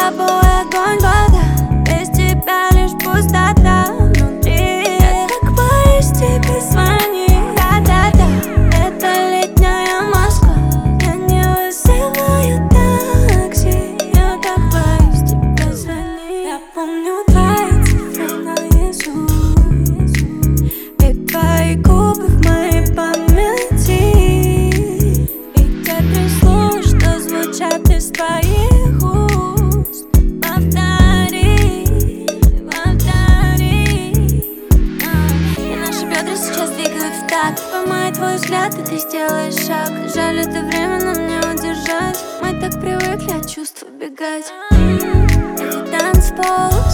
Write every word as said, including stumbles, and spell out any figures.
тобой огонь, вода, без тебя лишь пустота внутри. Я так боюсь тебе звонить. Да-да-да, это летняя Москва, я не вызываю такси. Я так боюсь тебе звонить. Я помню твои цифры наизусть и твои губы в моей памяти, и те три слова, что звучат из твоих уст. Повтори, повтори. А, и наши бедра сейчас двигают в такт. Поймай твой взгляд, и ты сделаешь шаг. Жаль, это время нам не удержать. Мы так привыкли от чувств убегать. Эти танцполы